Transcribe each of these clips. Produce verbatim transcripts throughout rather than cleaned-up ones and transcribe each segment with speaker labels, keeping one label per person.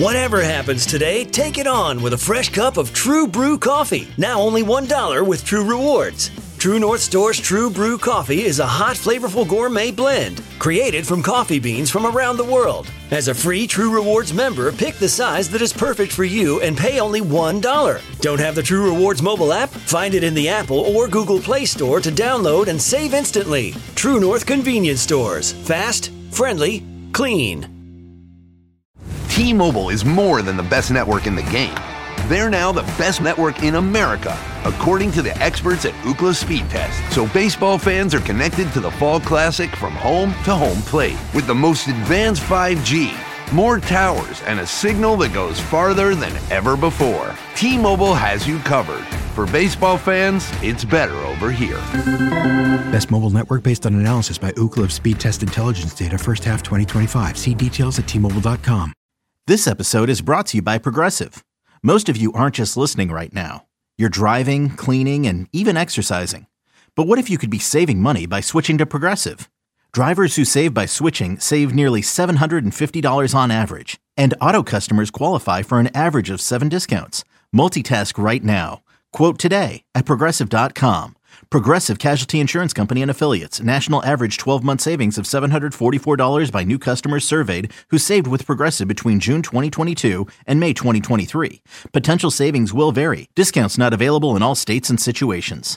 Speaker 1: Whatever happens today, take it on with a fresh cup of True Brew coffee. Now only one dollar with True Rewards. True North Store's True Brew coffee is a hot, flavorful gourmet blend created from coffee beans from around the world. As a free True Rewards member, pick the size that is perfect for you and pay only one dollar. Don't have the True Rewards mobile app? Find it in the Apple or Google Play Store to download and save instantly. True North Convenience Stores. Fast, friendly, clean.
Speaker 2: T-Mobile is more than the best network in the game. They're now the best network in America, according to the experts at Ookla Speed Test. So baseball fans are connected to the Fall Classic from home to home plate with the most advanced five G, more towers, and a signal that goes farther than ever before. T-Mobile has you covered. For baseball fans, it's better over here.
Speaker 3: Best mobile network based on analysis by Ookla of Speed Test Intelligence data first half twenty twenty-five. See details at T Mobile dot com.
Speaker 4: This episode is brought to you by Progressive. Most of you aren't just listening right now. You're driving, cleaning, and even exercising. But what if you could be saving money by switching to Progressive? Drivers who save by switching save nearly seven hundred fifty dollars on average. And auto customers qualify for an average of seven discounts. Multitask right now. Quote today at Progressive dot com. Progressive Casualty Insurance Company and Affiliates. National average twelve-month savings of seven hundred forty-four dollars by new customers surveyed who saved with Progressive between June twenty twenty-two and May twenty twenty-three. Potential savings will vary. Discounts not available in all states and situations.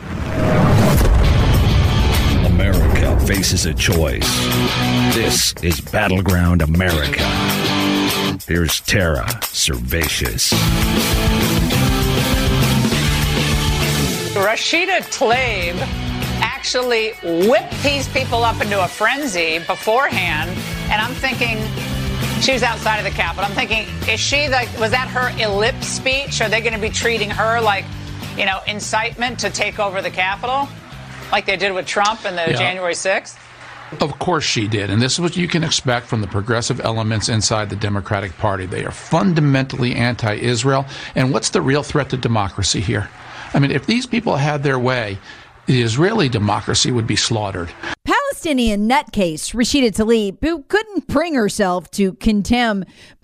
Speaker 5: America faces a choice. This is Battleground America. Here's Tara Servatius.
Speaker 6: Rashida Tlaib actually whipped these people up into a frenzy beforehand, and I'm thinking she was outside of the Capitol. I'm thinking, is she like, was that her ellipse speech? Are they going to be treating her like, you know, incitement to take over the Capitol, like they did with Trump and the yeah. January sixth?
Speaker 7: Of course she did, and this is what you can expect from the progressive elements inside the Democratic Party. They are fundamentally anti-Israel, and what's the real threat to democracy here? I mean, if these people had their way, the Israeli democracy would be slaughtered.
Speaker 8: Palestinian nutcase Rashida Tlaib, who couldn't bring herself to condemn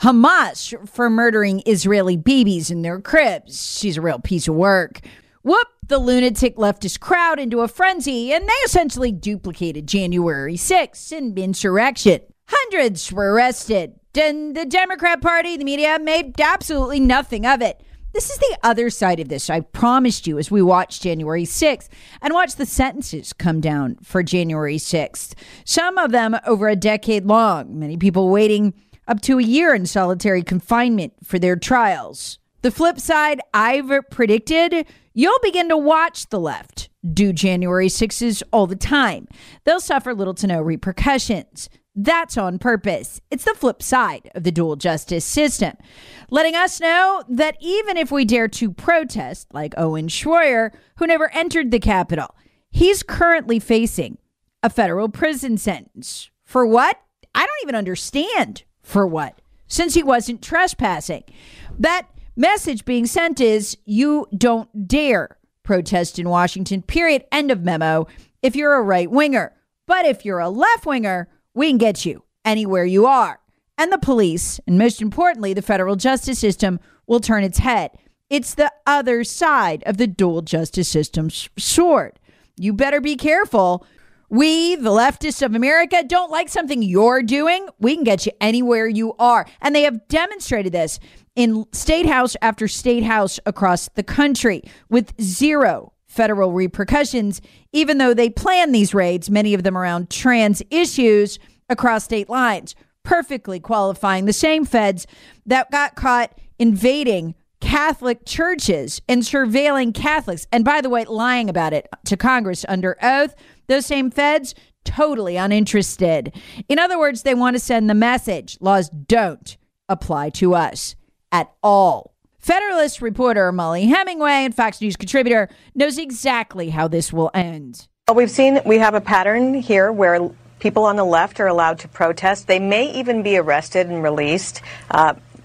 Speaker 8: Hamas for murdering Israeli babies in their cribs. She's a real piece of work. Whooped the lunatic leftist crowd into a frenzy, and they essentially duplicated January sixth in insurrection. Hundreds were arrested, and the Democrat Party, the media, made absolutely nothing of it. This is the other side of this, I promised you, as we watch January sixth and watch the sentences come down for January sixth. Some of them over a decade long, many people waiting up to a year in solitary confinement for their trials. The flip side, I've predicted, you'll begin to watch the left do January sixes all the time. They'll suffer little to no repercussions. That's on purpose. It's the flip side of the dual justice system, letting us know that even if we dare to protest, like Owen Schroyer, who never entered the Capitol, he's currently facing a federal prison sentence. For what? I don't even understand for what, since he wasn't trespassing. That message being sent is, you don't dare protest in Washington, period, end of memo, if you're a right-winger. But if you're a left-winger, we can get you anywhere you are. And the police, and most importantly, the federal justice system, will turn its head. It's the other side of the dual justice system's sword. You better be careful. We, the leftists of America, don't like something you're doing. We can get you anywhere you are. And they have demonstrated this in state house after state house across the country with zero federal repercussions, even though they plan these raids, many of them around trans issues across state lines, perfectly qualifying the same feds that got caught invading Catholic churches and surveilling Catholics. And by the way, lying about it to Congress under oath. Those same feds, totally uninterested. In other words, they want to send the message, laws don't apply to us at all. Federalist reporter Molly Hemingway and Fox News contributor knows exactly how this will end.
Speaker 9: Well, we've seen, we have a pattern here where people on the left are allowed to protest. They may even be arrested and released. Uh,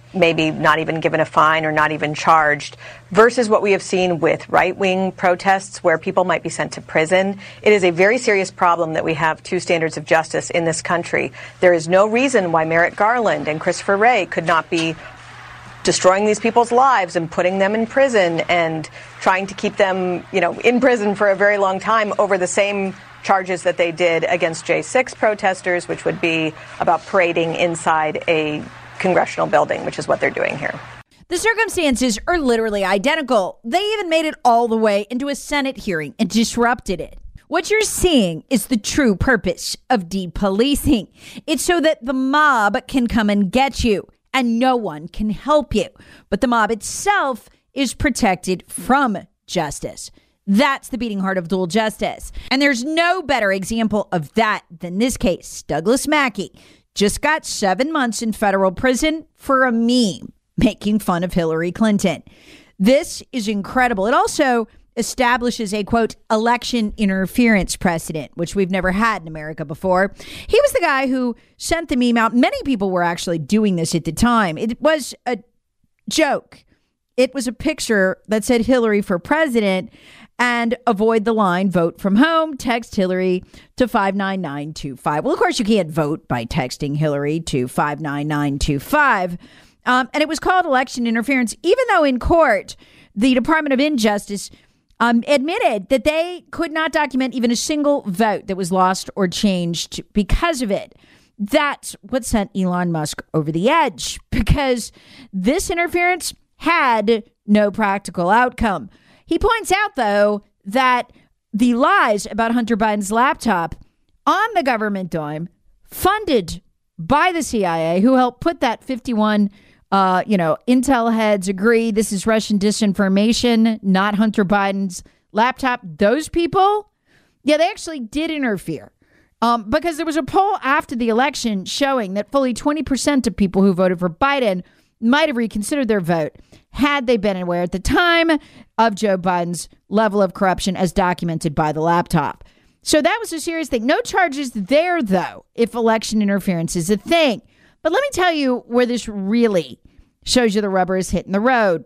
Speaker 9: maybe not even given a fine or not even charged, versus what we have seen with right-wing protests where people might be sent to prison. It is a very serious problem that we have two standards of justice in this country. There is no reason why Merrick Garland and Christopher Wray could not be destroying these people's lives and putting them in prison and trying to keep them, you know, in prison for a very long time over the same charges that they did against J six protesters, which would be about parading inside a congressional building, which is what they're doing here.
Speaker 8: The circumstances are literally identical. They even made it all the way into a Senate hearing and disrupted it. What you're seeing is the true purpose of depolicing. It's so that the mob can come and get you and no one can help you. But the mob itself is protected from justice. That's the beating heart of dual justice. And there's no better example of that than this case. Douglas Mackey just got seven months in federal prison for a meme making fun of Hillary Clinton. This is incredible. It also establishes a, quote, election interference precedent, which we've never had in America before. He was the guy who sent the meme out. Many people were actually doing this at the time. It was a joke. It was a picture that said Hillary for president and avoid the line, vote from home, text Hillary to five nine nine two five. Well, of course, you can't vote by texting Hillary to five nine nine two five. Um, and it was called election interference, even though in court, the Department of Injustice um, admitted that they could not document even a single vote that was lost or changed because of it. That's what sent Elon Musk over the edge, because this interference had no practical outcome. He points out, though, that the lies about Hunter Biden's laptop on the government dime, funded by the C I A, who helped put that fifty-one, uh, you know, intel heads agree this is Russian disinformation, not Hunter Biden's laptop. Those people, yeah, they actually did interfere. Um, because there was a poll after the election showing that fully twenty percent of people who voted for Biden might have reconsidered their vote had they been aware at the time of Joe Biden's level of corruption as documented by the laptop. So that was a serious thing. No charges there, though, if election interference is a thing. But let me tell you where this really shows you the rubber is hitting the road.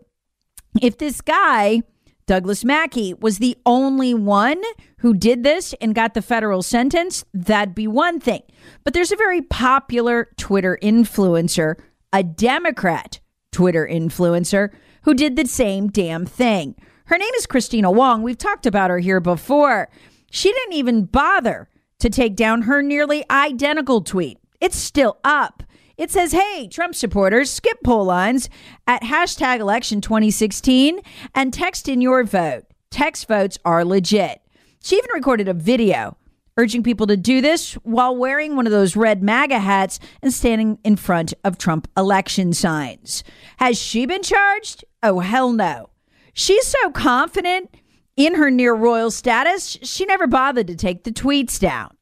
Speaker 8: If this guy, Douglas Mackey, was the only one who did this and got the federal sentence, that'd be one thing. But there's a very popular Twitter influencer, a Democrat Twitter influencer, who did the same damn thing. Her name is Christina Wong. We've talked about her here before. She didn't even bother to take down her nearly identical tweet. It's still up. It says, hey, Trump supporters, skip poll lines at hashtag election twenty sixteen and text in your vote. Text votes are legit. She even recorded a video urging people to do this while wearing one of those red MAGA hats and standing in front of Trump election signs. Has she been charged? Oh, hell no. She's so confident in her near royal status, she never bothered to take the tweets down.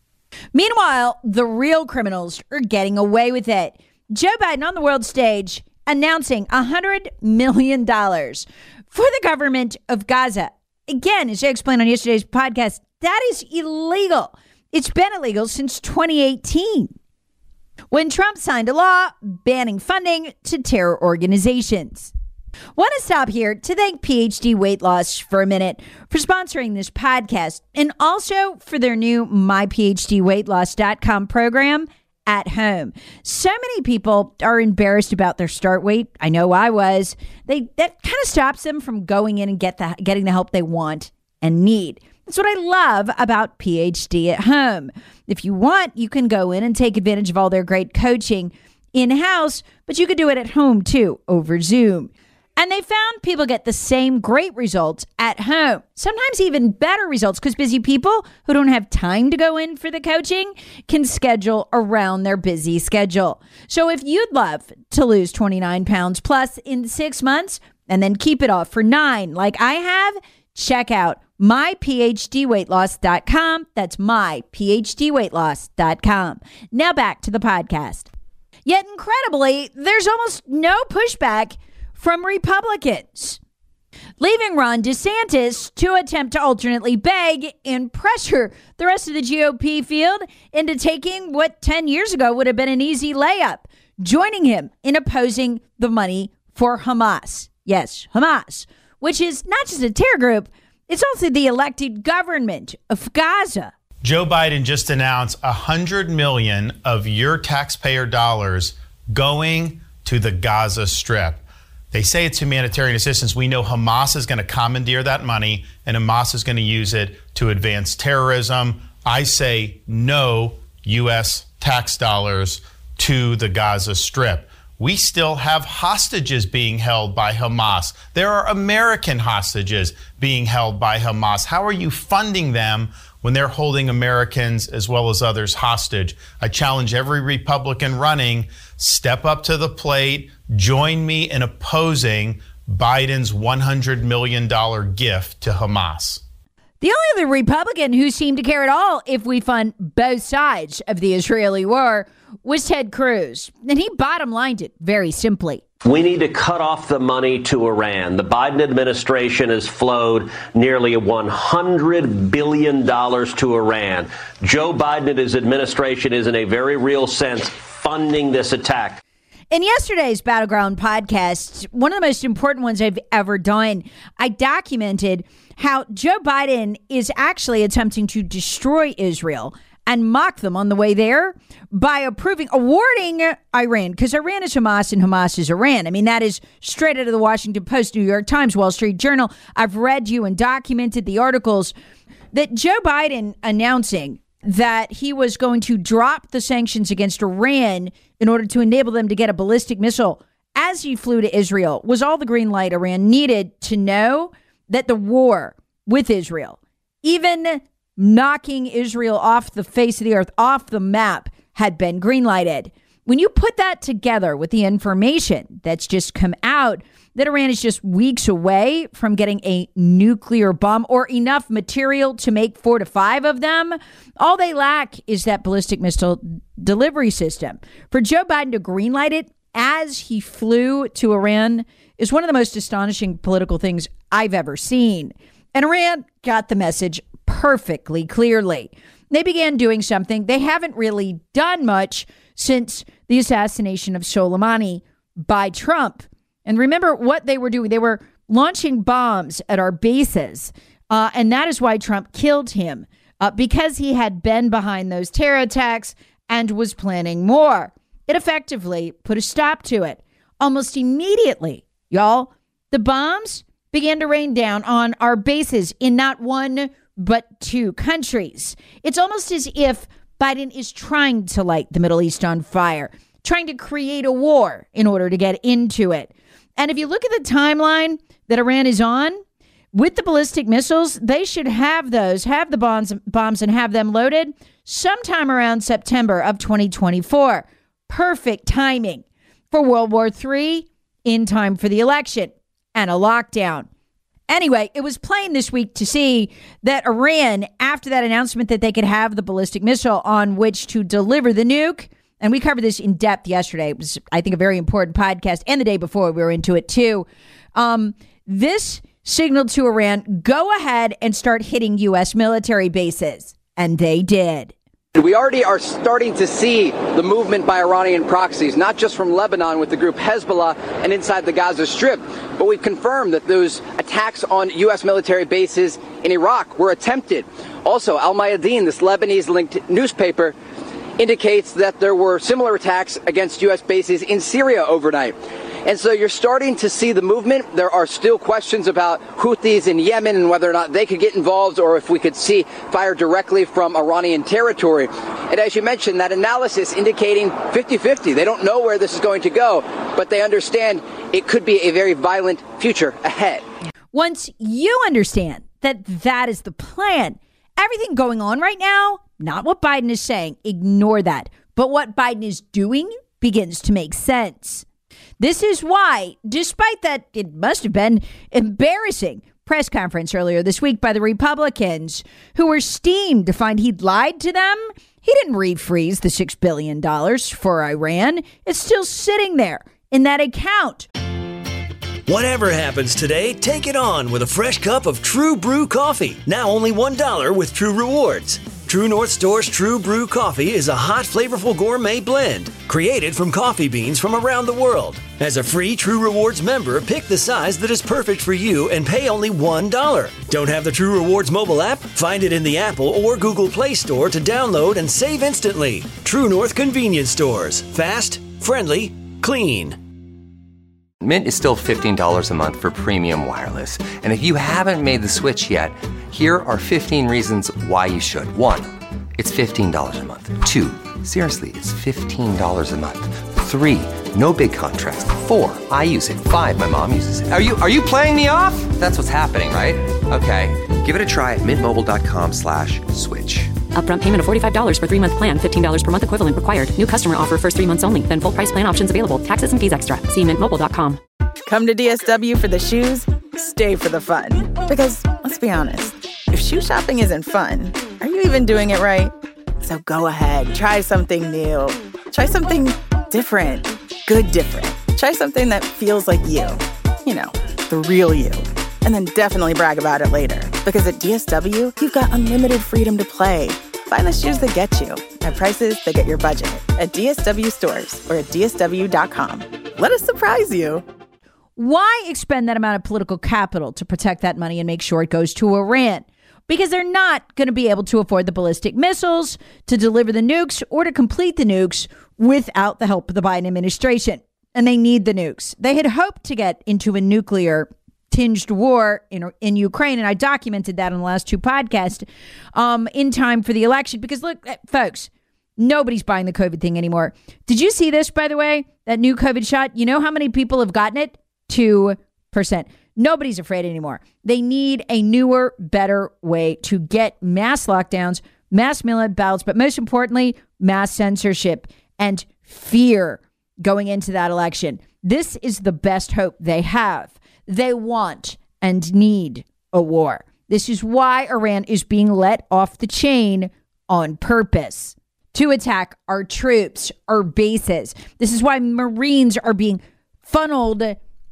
Speaker 8: Meanwhile, the real criminals are getting away with it. Joe Biden on the world stage announcing one hundred million dollars for the government of Gaza. Again, as I explained on yesterday's podcast, that is illegal. It's been illegal since twenty eighteen, when Trump signed a law banning funding to terror organizations. Want to stop here to thank P H D Weight Loss for a minute for sponsoring this podcast, and also for their new my P H D weight loss dot com program at home. So many people are embarrassed about their start weight. I know I was. They that kind of stops them from going in and get the, getting the help they want and need. That's what I love about P H D at home. If you want, you can go in and take advantage of all their great coaching in-house, but you could do it at home too, over Zoom. And they found people get the same great results at home, sometimes even better results, because busy people who don't have time to go in for the coaching can schedule around their busy schedule. So if you'd love to lose twenty-nine pounds plus in six months and then keep it off for nine like I have, check out my P H D weight loss dot com. That's my P H D weight loss dot com. Now back to the podcast. Yet incredibly, there's almost no pushback from Republicans, leaving Ron DeSantis to attempt to alternately beg and pressure the rest of the G O P field into taking what ten years ago would have been an easy layup, joining him in opposing the money for Hamas. Yes, Hamas, which is not just a terror group, it's also the elected government of Gaza.
Speaker 10: Joe Biden just announced one hundred million dollars of your taxpayer dollars going to the Gaza Strip. They say it's humanitarian assistance. We know Hamas is going to commandeer that money, and Hamas is going to use it to advance terrorism. I say no U S tax dollars to the Gaza Strip. We still have hostages being held by Hamas. There are American hostages being held by Hamas. How are you funding them when they're holding Americans as well as others hostage? I challenge every Republican running, step up to the plate, join me in opposing Biden's one hundred million dollars gift to Hamas.
Speaker 8: The only other Republican who seemed to care at all if we fund both sides of the Israeli war was Ted Cruz. And he bottom lined it very simply.
Speaker 11: We need to cut off the money to Iran. The Biden administration has flowed nearly one hundred billion dollars to Iran. Joe Biden and his administration is, in a very real sense, funding this attack.
Speaker 8: In yesterday's Battleground podcast, one of the most important ones I've ever done, I documented how Joe Biden is actually attempting to destroy Israel and mock them on the way there by approving, awarding Iran, because Iran is Hamas and Hamas is Iran. I mean, that is straight out of the Washington Post, New York Times, Wall Street Journal. I've read you and documented the articles that Joe Biden announcing that he was going to drop the sanctions against Iran in order to enable them to get a ballistic missile as he flew to Israel was all the green light Iran needed to know that the war with Israel, even knocking Israel off the face of the earth, off the map, had been green-lighted. When you put that together with the information that's just come out that Iran is just weeks away from getting a nuclear bomb or enough material to make four to five of them, all they lack is that ballistic missile delivery system. For Joe Biden to green-light it as he flew to Iran is one of the most astonishing political things I've ever seen. And Iran got the message perfectly clearly. They began doing something they haven't really done much since the assassination of Soleimani by Trump. And remember what they were doing. They were launching bombs at our bases. Uh, and that is why Trump killed him, uh, because he had been behind those terror attacks and was planning more. It effectively put a stop to it. Almost immediately, y'all, the bombs began to rain down on our bases in not one but two countries. It's almost as if Biden is trying to light the Middle East on fire, trying to create a war in order to get into it. And if you look at the timeline that Iran is on, with the ballistic missiles, they should have those, have the bombs, bombs and have them loaded sometime around September of twenty twenty-four. Perfect timing for World War Three, in time for the election and a lockdown. Anyway, it was plain this week to see that Iran, after that announcement that they could have the ballistic missile on which to deliver the nuke, and we covered this in depth yesterday. It was, I think, a very important podcast, and the day before we were into it too. Um, this signaled to Iran, go ahead and start hitting U S military bases. And they did.
Speaker 12: We already are starting to see the movement by Iranian proxies, not just from Lebanon with the group Hezbollah and inside the Gaza Strip, but we've confirmed that those attacks on U S military bases in Iraq were attempted. Also, Al Mayadeen, this Lebanese-linked newspaper, indicates that there were similar attacks against U S bases in Syria overnight. And so you're starting to see the movement. There are still questions about Houthis in Yemen and whether or not they could get involved, or if we could see fire directly from Iranian territory. And as you mentioned, that analysis indicating fifty-fifty. They don't know where this is going to go, but they understand it could be a very violent future ahead.
Speaker 8: Once you understand that that is the plan, everything going on right now, not what Biden is saying, ignore that, but what Biden is doing begins to make sense. This is why, despite that, it must have been embarrassing press conference earlier this week by the Republicans, who were steamed to find he'd lied to them. He didn't refreeze the six billion dollars for Iran. It's still sitting there in that account.
Speaker 1: Whatever happens today, take it on with a fresh cup of True Brew coffee. Now only one dollar with True Rewards. True North Store's True Brew Coffee is a hot, flavorful gourmet blend created from coffee beans from around the world. As a free True Rewards member, pick the size that is perfect for you and pay only one dollar. Don't have the True Rewards mobile app? Find it in the Apple or Google Play Store to download and save instantly. True North Convenience Stores. Fast, friendly, clean.
Speaker 13: Mint is still fifteen dollars a month for premium wireless. And if you haven't made the switch yet, here are fifteen reasons why you should. One, it's fifteen dollars a month. Two, seriously, it's fifteen dollars a month. Three, no big contracts. Four, I use it. Five, my mom uses it. Are you are you playing me off? That's what's happening, right? Okay, give it a try at mintmobile.com slash switch.
Speaker 14: Upfront payment of forty-five dollars for three-month plan, fifteen dollars per month equivalent required. New customer offer first three months only. Then full price plan options available. Taxes and fees extra. See mint mobile dot com.
Speaker 15: Come to D S W for the shoes, stay for the fun. Because, let's be honest, if shoe shopping isn't fun, are you even doing it right? So go ahead, try something new. Try something different. Good different. Try something that feels like you. You know, the real you. And then definitely brag about it later. Because at D S W, you've got unlimited freedom to play. Find the shoes that get you at prices that get your budget at D S W stores or at D S W dot com. Let us surprise you.
Speaker 8: Why expend that amount of political capital to protect that money and make sure it goes to Iran? Because they're not going to be able to afford the ballistic missiles, to deliver the nukes, or to complete the nukes without the help of the Biden administration. And they need the nukes. They had hoped to get into a nuclear tinged war in in Ukraine, and I documented that on the last two podcasts um, in time for the election. Because look, folks, nobody's buying the COVID thing anymore. Did you see this, by the way? That new COVID shot? You know how many people have gotten it? two percent. Nobody's afraid anymore. They need a newer, better way to get mass lockdowns, mass mail-in ballots, but most importantly, mass censorship and fear going into that election. This is the best hope they have. They want and need a war. This is why Iran is being let off the chain on purpose to attack our troops, our bases. This is why Marines are being funneled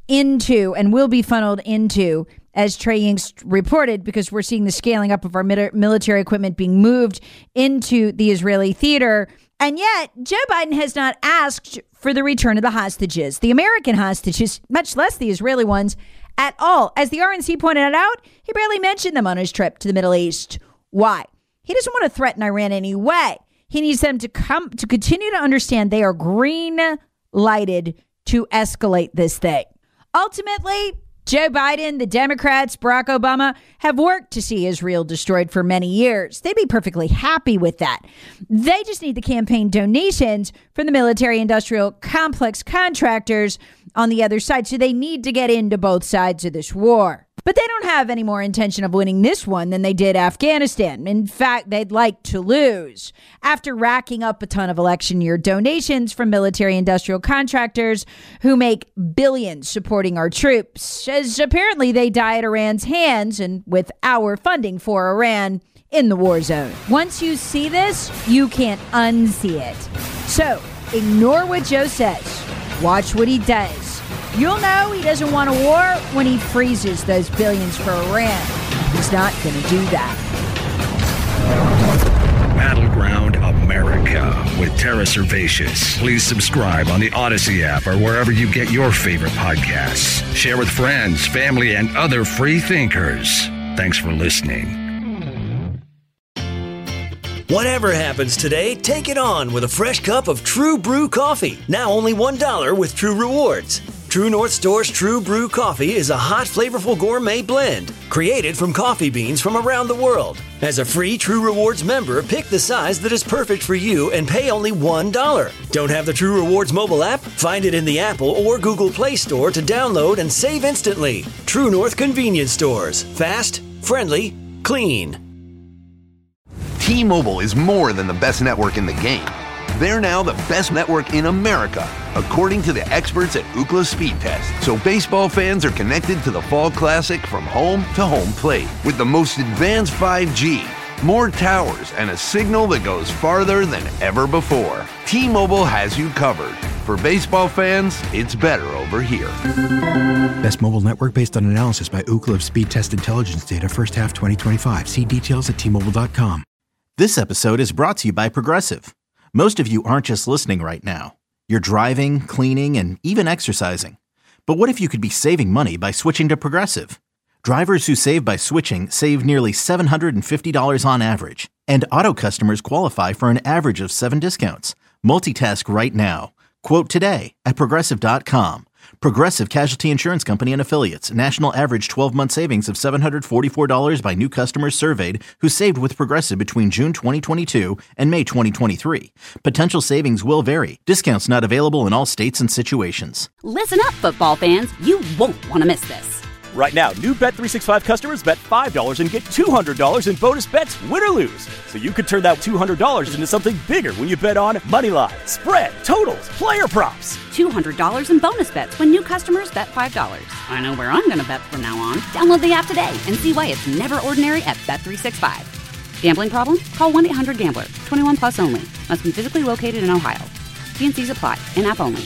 Speaker 8: into and will be funneled into, as Trey Yingst reported, because we're seeing the scaling up of our military equipment being moved into the Israeli theater. And yet, Joe Biden has not asked for the return of the hostages, the American hostages, much less the Israeli ones, at all. As the R N C pointed out, he barely mentioned them on his trip to the Middle East. Why? He doesn't want to threaten Iran anyway. He needs them to come to continue to understand they are green lighted to escalate this thing. Ultimately, Joe Biden, the Democrats, Barack Obama have worked to see Israel destroyed for many years. They'd be perfectly happy with that. They just need the campaign donations from the military-industrial complex contractors on the other side. So they need to get into both sides of this war. But they don't have any more intention of winning this one than they did Afghanistan. In fact, they'd like to lose. After racking up a ton of election year donations from military-industrial contractors who make billions supporting our troops, as apparently they die at Iran's hands and with our funding for Iran in the war zone. Once you see this, you can't unsee it. So ignore what Joe says. Watch what he does. You'll know he doesn't want a war when he freezes those billions for Iran. He's not going to do that.
Speaker 5: Battleground America with Tara Servatius. Please subscribe on the Odyssey app or wherever you get your favorite podcasts. Share with friends, family, and other free thinkers. Thanks for listening.
Speaker 1: Whatever happens today, take it on with a fresh cup of True Brew Coffee. Now only one dollar with True Rewards. True North Store's True Brew Coffee is a hot, flavorful gourmet blend created from coffee beans from around the world. As a free True Rewards member, pick the size that is perfect for you and pay only one dollar. Don't have the True Rewards mobile app? Find it in the Apple or Google Play Store to download and save instantly. True North Convenience Stores. Fast, friendly, clean.
Speaker 2: T-Mobile is more than the best network in the game. They're now the best network in America, according to the experts at Ookla Speed Test. So baseball fans are connected to the Fall Classic from home to home plate with the most advanced five G, more towers, and a signal that goes farther than ever before. T-Mobile has you covered. For baseball fans, it's better over here.
Speaker 3: Best mobile network based on analysis by Ookla of Speed Test Intelligence data first half twenty twenty-five. See details at T Mobile dot com.
Speaker 4: This episode is brought to you by Progressive. Most of you aren't just listening right now. You're driving, cleaning, and even exercising. But what if you could be saving money by switching to Progressive? Drivers who save by switching save nearly seven hundred fifty dollars on average. And auto customers qualify for an average of seven discounts. Multitask right now. Quote today at Progressive dot com. Progressive Casualty Insurance Company and Affiliates. National average twelve-month savings of seven hundred forty-four dollars by new customers surveyed who saved with Progressive between June twenty twenty-two and May twenty twenty-three. Potential savings will vary. Discounts not available in all states and situations.
Speaker 16: Listen up, football fans. You won't want to miss this.
Speaker 17: Right now, new Bet three sixty-five customers bet five dollars and get two hundred dollars in bonus bets, win or lose. So you could turn that two hundred dollars into something bigger when you bet on money line, spread, totals, player props.
Speaker 16: two hundred dollars in bonus bets when new customers bet five dollars. I know where I'm going to bet from now on. Download the app today and see why it's never ordinary at Bet three sixty-five. Gambling problem? Call one eight hundred gambler. twenty-one plus only. Must be physically located in Ohio. T and C's apply. In-app only.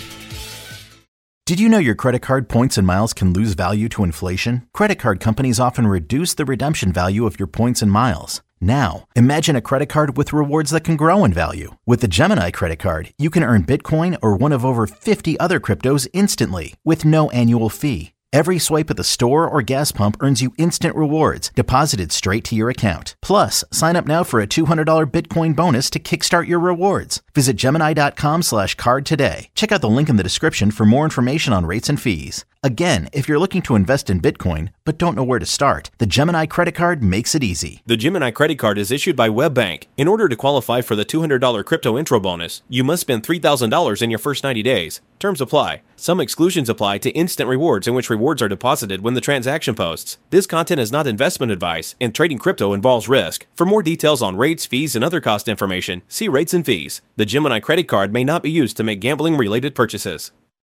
Speaker 4: Did you know your credit card points and miles can lose value to inflation? Credit card companies often reduce the redemption value of your points and miles. Now, imagine a credit card with rewards that can grow in value. With the Gemini credit card, you can earn Bitcoin or one of over fifty other cryptos instantly with no annual fee. Every swipe at the store or gas pump earns you instant rewards deposited straight to your account. Plus, sign up now for a two hundred dollars Bitcoin bonus to kickstart your rewards. Visit Gemini.com slash card today. Check out the link in the description for more information on rates and fees. Again, if you're looking to invest in Bitcoin but don't know where to start, the Gemini credit card makes it easy.
Speaker 18: The Gemini credit card is issued by WebBank. In order to qualify for the two hundred dollars crypto intro bonus, you must spend three thousand dollars in your first ninety days. Terms apply. Some exclusions apply to instant rewards in which rewards are deposited when the transaction posts. This content is not investment advice, and trading crypto involves risk. For more details on rates, fees, and other cost information, see rates and fees. The Gemini credit card may not be used to make gambling-related purchases.